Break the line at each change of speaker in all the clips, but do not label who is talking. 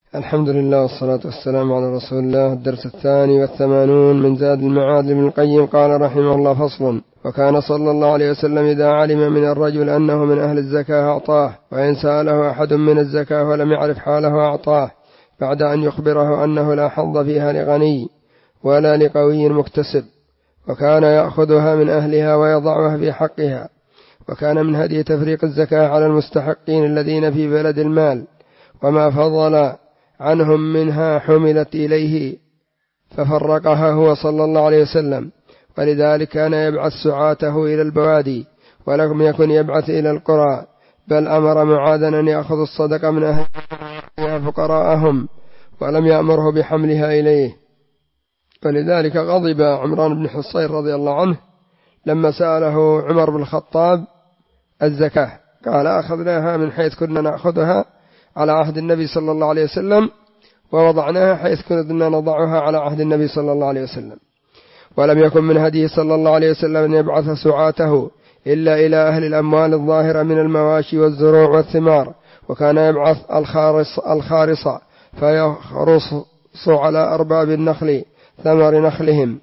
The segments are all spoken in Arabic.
الحمد لله والصلاة والسلام على رسول الله. الدرس 82 من زاد المعاد لابن القيم. قال رحمه الله: فصل. وكان صلى الله عليه وسلم إذا علم من الرجل أنه من أهل الزكاة أعطاه، وإن سأله أحد من الزكاة ولم يعرف حاله أعطاه، بعد أن يخبره أنه لا حظ فيها لغني ولا لقوي مكتسب، وكان يأخذها من أهلها ويضعها في حقها. وكان من هدي تفريق الزكاة على المستحقين الذين في بلد المال، وما فضل عنهم منها حملت إليه، ففرقها هو صلى الله عليه وسلم. ولذلك كان يبعث سعاته إلى البوادي، ولم يكن يبعث إلى القرى، بل أمر معاذا أن يأخذ الصدقة من أهلها فقراءهم، ولم يأمره بحملها إليه. ولذلك غضب عمران بن حصين رضي الله عنه لما سأله عمر بن الخطاب الزكاة، قال: أخذناها من حيث كنا نأخذها على عهد النبي صلى الله عليه وسلم، ووضعناها حيث كنا نضعها على عهد النبي صلى الله عليه وسلم. ولم يكن من هديه صلى الله عليه وسلم أن يبعث سعاته إلا إلى أهل الأموال الظاهرة من المواشي والزروع والثمار، وكان يبعث الخارص فيخرص على أرباب النخل ثمر نخلهم،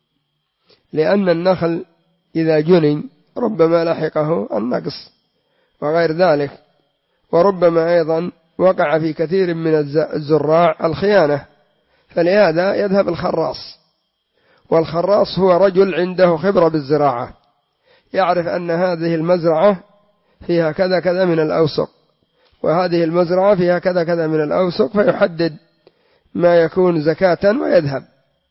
لأن النخل إذا جني ربما لحقه النقص وغير ذلك، وربما أيضا وقع في كثير من الزراع الخيانة، فلهذا يذهب الخراص. والخراص هو رجل عنده خبرة بالزراعة، يعرف أن هذه المزرعة فيها كذا كذا من الأوسق، وهذه المزرعة فيها كذا كذا من الأوسق، فيحدد ما يكون زكاة ويذهب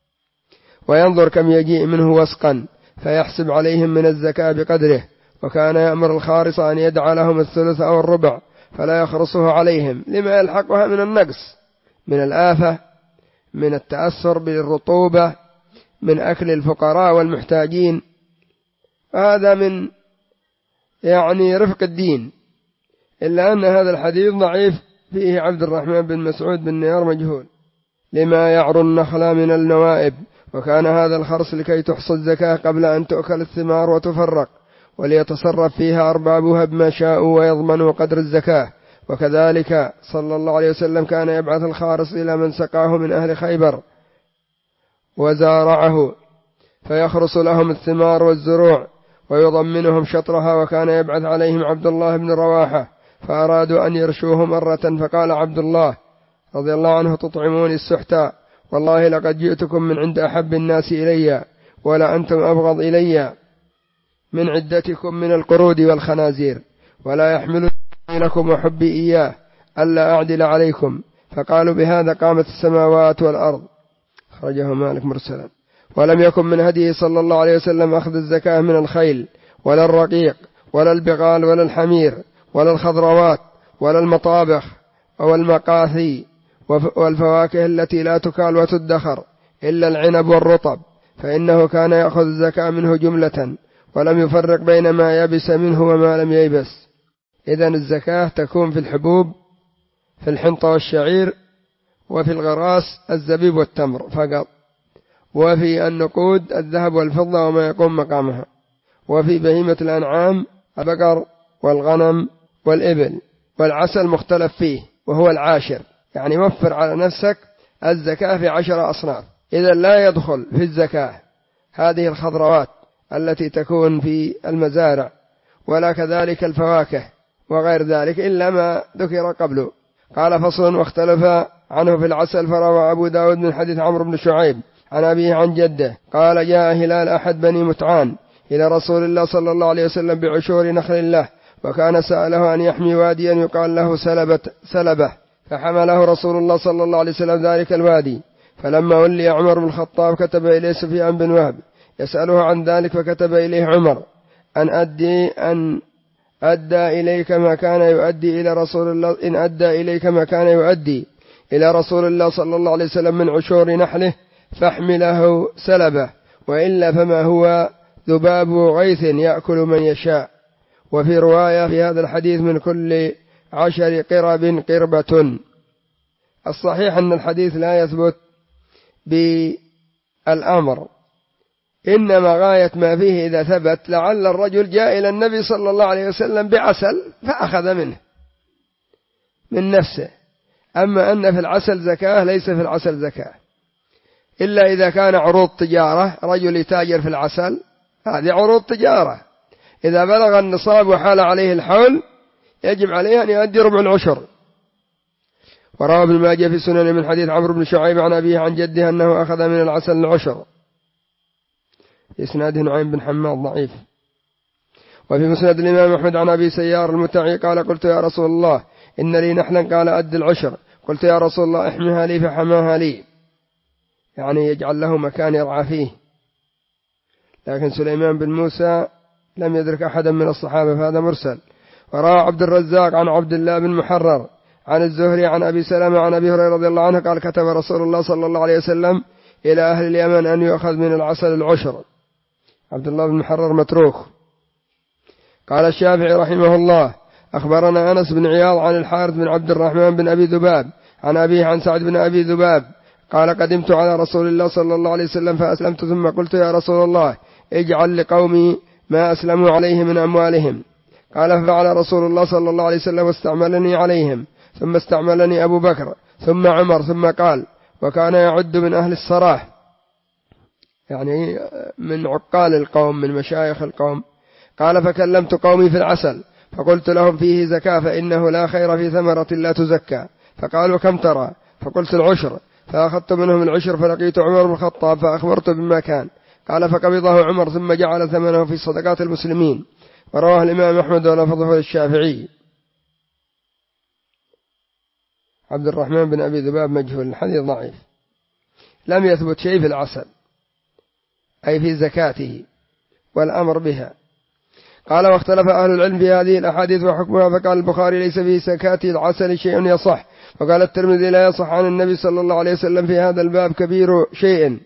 وينظر كم يجيء منه وسقا، فيحسب عليهم من الزكاة بقدره. وكان يأمر الخارص أن يدع لهم الثلث أو الربع، فلا يخرصه عليهم لما يلحقها من النقص، من الآفة، من التأثر بالرطوبة، من أكل الفقراء والمحتاجين. هذا من رفق الدين، إلا أن هذا الحديث ضعيف، فيه عبد الرحمن بن مسعود بن نيار مجهول، لما يعر النخل من النوائب. وكان هذا الخرص لكي تحصى الزكاة قبل أن تؤكل الثمار وتفرق، وليتصرف فيها أربابها بما شاءوا ويضمنوا قدر الزكاة. وكذلك صلى الله عليه وسلم كان يبعث الخارص إلى من سقاه من أهل خيبر وزارعه، فيخرص لهم الثمار والزروع ويضمنهم شطرها. وكان يبعث عليهم عبد الله بن رواحة، فأرادوا أن يرشوه مرة، فقال عبد الله رضي الله عنه: تطعموني السحتا، والله لقد جئتكم من عند أحب الناس إلي، ولا أنتم أبغض إلي من عدتكم من القرود والخنازير، ولا يحمل لكم وحبي إياه ألا أعدل عليكم. فقالوا: بهذا قامت السماوات والأرض. خرجه مالك مرسلا. ولم يكن من هديه صلى الله عليه وسلم أخذ الزكاة من الخيل ولا الرقيق ولا البغال ولا الحمير ولا الخضروات ولا المطابخ والمقاثي والفواكه التي لا تكال وتدخر إلا العنب والرطب، فإنه كان يأخذ الزكاة منه جملة، ولم يفرق بين ما يبس منه وما لم ييبس. إذن الزكاة تكون في الحبوب، في الحنطة والشعير، وفي الغراس الزبيب والتمر فقط، وفي النقود الذهب والفضة وما يقوم مقامها، وفي بهيمة الأنعام البقر والغنم والإبل. والعسل مختلف فيه وهو العاشر، يعني وفر على نفسك الزكاة في 10 أصناف. إذا لا يدخل في الزكاة هذه الخضروات التي تكون في المزارع، ولا كذلك الفواكه وغير ذلك إلا ما ذكر قبله. قال: فصل. واختلف عنه في العسل، فروى أبو داود من حديث عمرو بن شعيب عن أبيه عن جده قال: جاء هلال أحد بني متعان إلى رسول الله صلى الله عليه وسلم بعشور نخل له، وكان سأله أن يحمي واديا يقال له سلبة، فحمله رسول الله صلى الله عليه وسلم ذلك الوادي. فلما ولي عمر بن الخطاب كتب إليه سفيان بن وهب يسأله عن ذلك، فكتب إليه عمر أن أدى إليك ما كان يؤدي إلى رسول الله، إن أدى إليك ما كان يؤدي إلى رسول الله صلى الله عليه وسلم من عشور نحله فاحمله سلبه، وإلا فما هو ذباب غيث يأكل من يشاء. وفي رواية في هذا الحديث: من كل 10 قرب قربة. الصحيح أن الحديث لا يثبت بالأمر، إنما غاية ما فيه إذا ثبت لعل الرجل جاء إلى النبي صلى الله عليه وسلم بعسل فأخذ منه من نفسه، أما أن في العسل زكاة ليس في العسل زكاة إلا إذا كان عروض تجارة، رجل يتاجر في العسل، هذه عروض تجارة، إذا بلغ النصاب وحال عليه الحول يجب عليه أن يؤدي ربع العشر. وروى ابن ماجه في سنن من حديث عمرو بن شعيب عن أبيه عن جده أنه أخذ من العسل العشر، إسناده نعيم بن حماد ضعيف. وفي مسند الإمام أحمد عن أبي سيار المتعي قال قلت يا رسول الله إن لي نحلا، قال أد العشر. قلت يا رسول الله احمها لي، فحماها لي، يعني يجعل له مكان يرعى فيه. لكن سليمان بن موسى لم يدرك أحدا من الصحابة فهذا مرسل. وروى عبد الرزاق عن عبد الله بن محرر عن الزهري عن أبي سلمة عن أبي هريرة رضي الله عنه قال كتب رسول الله صلى الله عليه وسلم إلى أهل اليمن أن يؤخذ من العسل العشر. عبد الله بن محرر متروك. قال الشافعي رحمه الله أخبرنا أنس بن عياض عن الحارث بن عبد الرحمن بن أبي ذباب عن أبيه عن سعد بن أبي ذباب قال قدمت على رسول الله صلى الله عليه وسلم فأسلمت، ثم قلت يا رسول الله اجعل لقومي ما أسلموا عليه من أموالهم. قال ففعل رسول الله صلى الله عليه وسلم واستعملني عليهم، ثم استعملني أبو بكر ثم عمر، ثم قال وكان يعد من أهل الصراح، يعني من عقال القوم من مشايخ القوم. قال فكلمت قومي في العسل فقلت لهم فيه زكاة، فإنه لا خير في ثمرة لا تزكى. فقالوا كم ترى؟ فقلت العشر، فأخذت منهم العشر فلقيت عمر بن الخطاب فأخبرته بما كان. قال فقبضه عمر ثم جعل ثمنه في صدقات المسلمين. ورواه الإمام أحمد ولفظه للشافعي. عبد الرحمن بن أبي ذباب مجهول، الحديث ضعيف، لم يثبت شيء في العسل أي في زكاته والأمر بها. قال واختلف أهل العلم في هذه الأحاديث وحكمها، فقال البخاري ليس في زكاة العسل شيء يصح، وقال الترمذي لا يصح عن النبي صلى الله عليه وسلم في هذا الباب كبير شيء.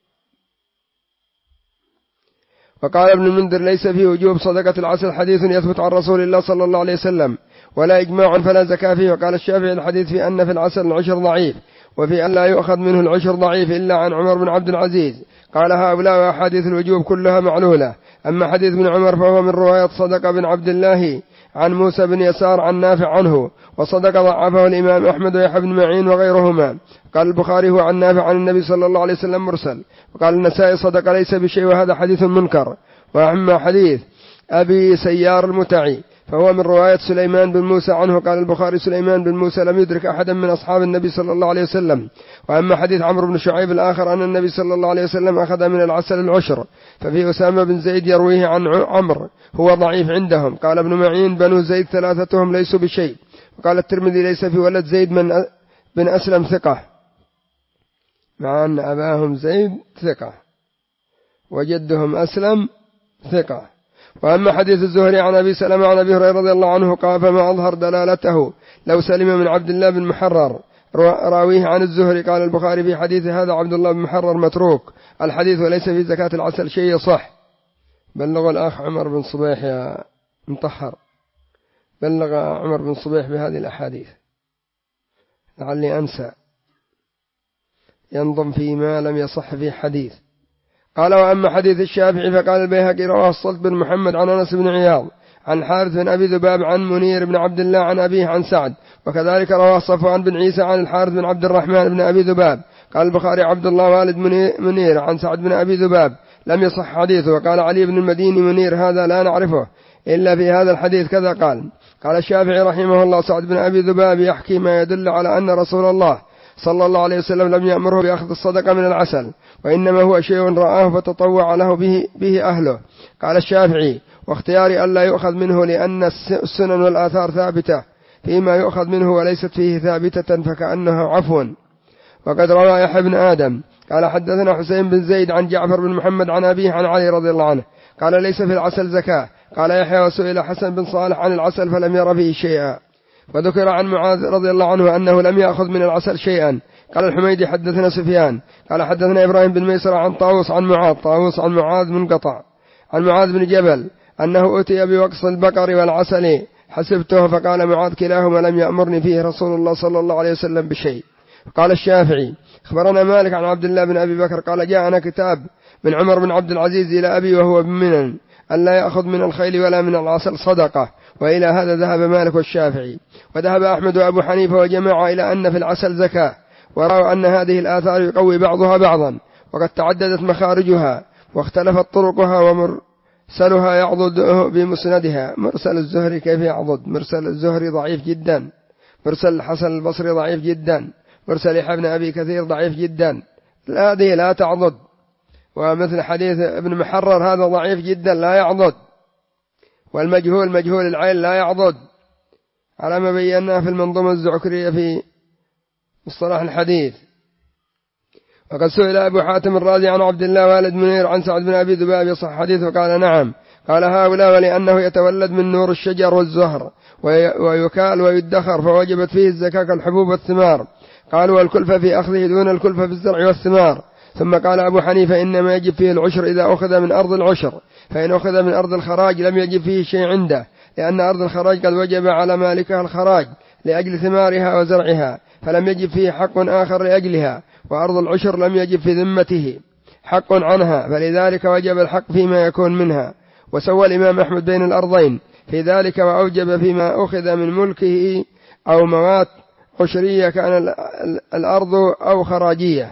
وقال ابن المنذر ليس في وجوب صدقة العسل حديث يثبت عن رسول الله صلى الله عليه وسلم ولا إجماع فلا زكاة فيه. وقال الشافعي الحديث في أن في العسل العشر ضعيف، وفي أن لا يؤخذ منه العشر ضعيف إلا عن عمر بن عبد العزيز. قال هؤلاء وأحاديث الوجوب كلها معلولة. أما حديث ابن عمر فهو من رواية صدق بن عبد الله عن موسى بن يسار عن نافع عنه، وصدق ضعفه الإمام أحمد ويحيى بن معين وغيرهما. قال البخاري هو عن نافع عن النبي صلى الله عليه وسلم مرسل. وقال النسائي صدق ليس بشيء وهذا حديث منكر. وأما حديث أبي سيار المتعي فهو من رواية سليمان بن موسى عنه. قال البخاري سليمان بن موسى لم يدرك أحدا من أصحاب النبي صلى الله عليه وسلم. وأما حديث عمرو بن شعيب الآخر أن النبي صلى الله عليه وسلم أخذ من العسل العشر، ففي أسامة بن زيد يرويه عن عمرو هو ضعيف عندهم. قال ابن معين بنو زيد ثلاثتهم ليسوا بشيء. وقال الترمذي ليس في ولد زيد بن أسلم ثقة، مع أن أباهم زيد ثقة وجدهم أسلم ثقة. وأما حديث الزهري عن أبي سلمة عن أبي هريرة رضي الله عنه قال فما أظهر دلالته لو سلم من عبد الله بن محرر راويه عن الزهري. قال البخاري في حديث هذا عبد الله بن محرر متروك الحديث وليس في زكاة العسل شيء يصح. بلغ الأخ عمر بن صبيح يا مطهر، بلغ عمر بن صبيح بهذه الأحاديث لعلي أنسى، ينظم فيما لم يصح في حديث. قال وأما حديث الشافعي فقال البيهقي رواه الصلت بن محمد عن أنس بن عياض عن الحارث بن أبي ذباب عن منير بن عبد الله عن أبيه عن سعد، وكذلك رواه صفوان بن عيسى عن الحارث بن عبد الرحمن بن أبي ذباب. قال البخاري عبد الله والد منير عن سعد بن أبي ذباب لم يصح حديثه. وقال علي بن المديني منير هذا لا نعرفه إلا في هذا الحديث كذا. قال الشافعي رحمه الله سعد بن أبي ذباب يحكي ما يدل على أن رسول الله صلى الله عليه وسلم لم يأمره بأخذ الصدقة من العسل، وإنما هو شيء رآه فتطوع له به أهله. قال الشافعي واختياري ألا يؤخذ منه لأن السنن والآثار ثابتة فيما يؤخذ منه وليست فيه ثابتة فكأنه عفو. وقد روى يحيى بن آدم قال حدثنا حسين بن زيد عن جعفر بن محمد عن أبيه عن علي رضي الله عنه قال ليس في العسل زكاة. قال يحيى وسئل حسن بن صالح عن العسل فلم ير فيه شيئا. وذكر عن معاذ رضي الله عنه أنه لم يأخذ من العسل شيئا. قال الحميدي حدثنا سفيان قال حدثنا إبراهيم بن ميسر عن طاووس عن معاذ منقطع عن معاذ بن جبل أنه أتي بوقص البقر والعسل حسبته، فقال معاذ كلاهما لم يأمرني فيه رسول الله صلى الله عليه وسلم بشيء. قال الشافعي أخبرنا مالك عن عبد الله بن أبي بكر قال جاءنا كتاب من عمر بن عبد العزيز إلى أبي وهو بمنن ألا يأخذ من الخيل ولا من العسل صدقة، وإلى هذا ذهب مالك والشافعي، وذهب أحمد وأبو حنيفة وجماعة إلى أن في العسل زكاة، ورأوا أن هذه الآثار يقوي بعضها بعضا، وقد تعددت مخارجها واختلفت طرقها، ومرسلها يعضد بمسندها. مرسل الزهري كيف يعضد؟ مرسل الزهري ضعيف جدا، مرسل الحسن البصري ضعيف جدا، مرسل يحيى بن أبي كثير ضعيف جدا، هذه لا تعضد. ومثل حديث ابن محرر هذا ضعيف جدا لا يعضد. والمجهول مجهول العين لا يعضد، على ما بيناه في المنظومة الزعكرية في مصطلح الحديث. وقد سئل أبو حاتم الرازي عن عبد الله والد منير عن سعد بن أبي ذباب يصح حديثه؟ قال نعم. قال هؤلاء ولأنه يتولد من نور الشجر والزهر ويكال ويدخر، فوجبت فيه الزكاة كالحبوب والثمار. قالوا والكلفة في أخذه دون الكلفة في الزرع والثمار. ثم قال أبو حنيفة إنما يجب فيه العشر إذا أخذ من أرض العشر، فإن أخذ من أرض الخراج لم يجب فيه شيء عنده، لأن أرض الخراج قد وجب على مالكها الخراج لأجل ثمارها وزرعها، فلم يجب فيه حق آخر لأجلها، وأرض العشر لم يجب في ذمته حق عنها، فلذلك وجب الحق فيما يكون منها. وسوى الإمام أحمد بين الأرضين في ذلك، وأوجب فيما أخذ من ملكه أو موات عشرية كان الأرض أو خراجية،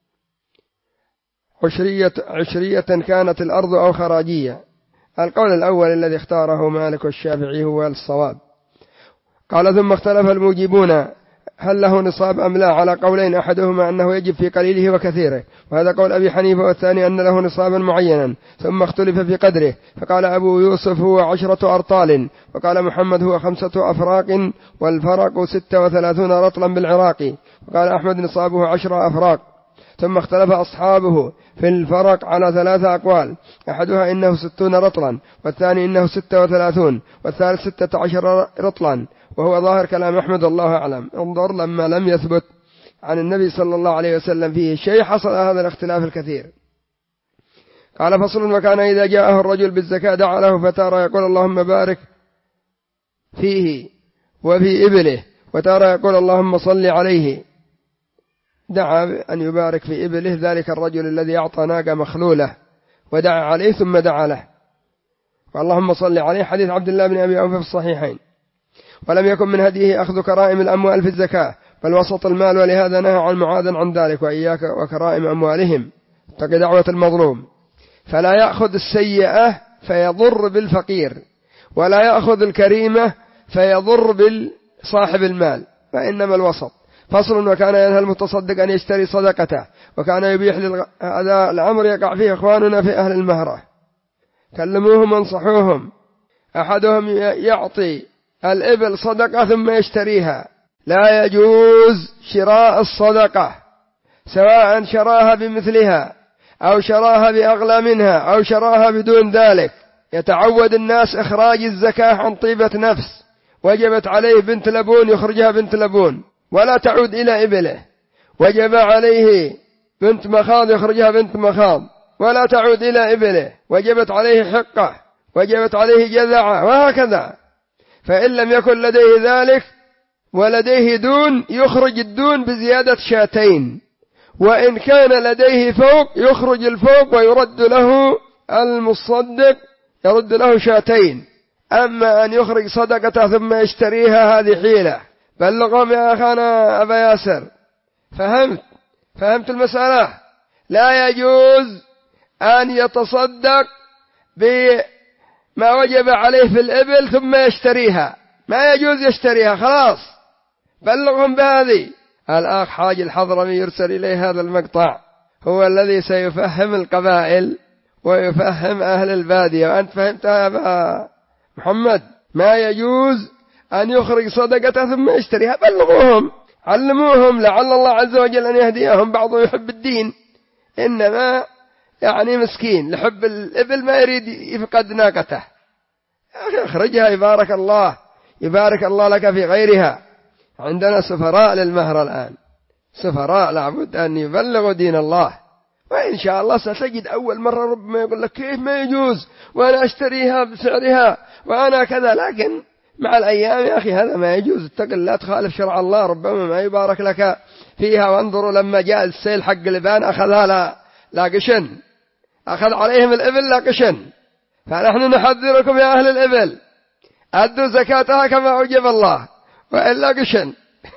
عشرية كانت الأرض أو خراجية. القول الأول الذي اختاره مالك والشافعي هو الصواب. قال ثم اختلف الموجبون هل له نصاب أم لا، على قولين، أحدهما أنه يجب في قليله وكثيره، وهذا قول أبي حنيفة، والثاني أن له نصابا معينا، ثم اختلف في قدره، فقال أبو يوسف هو 10 أرطال، وقال محمد هو 5 أفراق، والفرق 36 رطلا بالعراق، وقال أحمد نصابه 10 أفراق. ثم اختلف أصحابه في الفرق على 3 أقوال، أحدها إنه 60 رطلا، والثاني إنه 36، والثالث 16 رطلا، وهو ظاهر كلام أحمد الله أعلم. انظر لما لم يثبت عن النبي صلى الله عليه وسلم فيه شيء حصل هذا الاختلاف الكثير. قال فصل وكان إذا جاءه الرجل بالزكاة دعا له، فتارى يقول اللهم بارك فيه وفي إبله، وتارى يقول اللهم صل عليه. دعا أن يبارك في إبله ذلك الرجل الذي أعطى ناقة مخلولة، ودعا عليه ثم دعا له، واللهم صل عليه، حديث عبد الله بن أبي أوفى في الصحيحين. ولم يكن من هديه أخذ كرائم الأموال في الزكاة، بل وسط المال، ولهذا نهى عن معاذ عن ذلك، وإياك وكرائم أموالهم، اتق دعوة المظلوم. فلا يأخذ السيئة فيضر بالفقير، ولا يأخذ الكريمة فيضر بالصاحب المال، فإنما الوسط. فصل وكان ينهى المتصدق أن يشتري صدقته، وكان يبيح هذا الأمر يقع فيه إخواننا في أهل المهرة، كلموهم وانصحوهم. أحدهم يعطي الإبل صدقة ثم يشتريها، لا يجوز شراء الصدقة، سواء شراها بمثلها أو شراها بأغلى منها أو شراها بدون ذلك. يتعود الناس إخراج الزكاة عن طيبة نفس، وجبت عليه بنت لبون يخرجها بنت لبون ولا تعود إلى إبله، وجب عليه بنت مخاض يخرجها بنت مخاض ولا تعود إلى إبله، وجبت عليه حقة، وجبت عليه جذعة، وهكذا. فإن لم يكن لديه ذلك ولديه دون، يخرج الدون بزيادة 2، وإن كان لديه فوق يخرج الفوق ويرد له المصدق يرد له 2. أما أن يخرج صدقته ثم يشتريها هذه حيلة. بلغهم يا أخانا أبا ياسر، فهمت المسألة؟ لا يجوز أن يتصدق بما وجب عليه في الإبل ثم يشتريها، ما يجوز يشتريها، خلاص بلغهم بهذه. الأخ حاج الحضرمي يرسل إليه هذا المقطع، هو الذي سيفهم القبائل ويفهم أهل البادية، وأنت فهمتها يا أبا محمد؟ ما يجوز أن يخرج صدقته ثم يشتريها، بلغوهم علموهم، لعل الله عز وجل أن يهديهم. بعضهم يحب الدين، إنما يعني مسكين لحب الإبل ما يريد يفقد ناقته. يا أخي اخرجها، يبارك الله لك في غيرها. عندنا سفراء للمهر الآن، سفراء لابد أن يبلغوا دين الله، وإن شاء الله ستجد أول مرة ربما يقول لك كيف ما يجوز وأنا أشتريها بسعرها وأنا كذا، لكن مع الأيام يا أخي هذا ما يجوز، اتق الله تخالف شرع الله، ربما ما يبارك لك فيها. وانظروا لما جاء السيل حق لبان أخذها لا قشن، أخذ عليهم الإبل لا قشن. فنحن نحذركم يا أهل الإبل أدوا زكاتها كما أوجب الله وإلا قشن.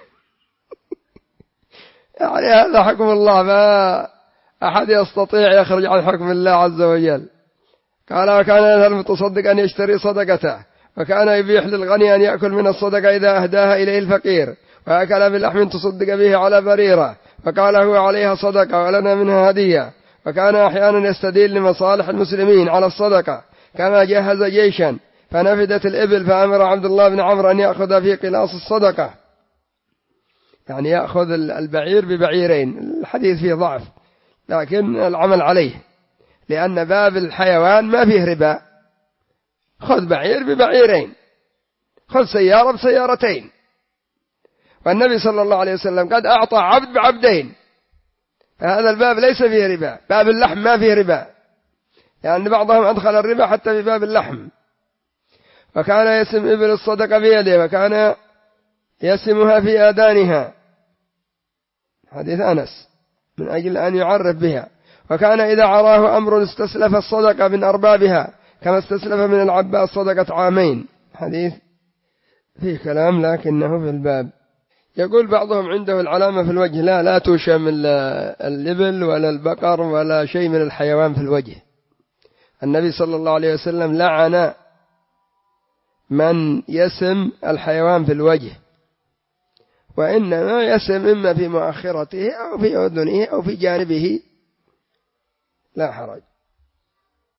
يعني هذا حكم الله، ما أحد يستطيع يخرج عن حكم الله عز وجل. قال وكان المتصدق أن يشتري صدقته، وكان يبيح للغني أن يأكل من الصدقة إذا أهداها إليه الفقير، وأكل بلحم تصدق به على بريرة، فقال هو عليها صدقة ولنا منها هدية. وكان أحيانا يستدل لمصالح المسلمين على الصدقة، كما جهز جيشا فنفدت الإبل فأمر عبد الله بن عمرو أن يأخذ في قلاص الصدقة، يعني يأخذ البعير ببعيرين. الحديث فيه ضعف لكن العمل عليه، لأن باب الحيوان ما فيه ربا. خذ بعير ببعيرين، خذ سيارة بسيارتين. والنبي صلى الله عليه وسلم قد أعطى عبد بعبدين، فهذا الباب ليس فيه ربا. باب اللحم ما فيه ربا، يعني بعضهم أدخل الربا حتى في باب اللحم. وكان يسم إبل الصدقة بيده، وكان يسمها في آذانها، حديث أنس، من أجل أن يعرف بها. وكان إذا عراه أمر استسلف الصدقة من أربابها، كما استسلف من العباس صدقة عامين. حديث فيه كلام لكنه في الباب. يقول بعضهم عنده العلامة في الوجه، لا توشم الإبل ولا البقر ولا شيء من الحيوان في الوجه. النبي صلى الله عليه وسلم لعن من يسم الحيوان في الوجه، وإنما يسم إما في مؤخرته أو في أذنه أو في جانبه، لا حرج.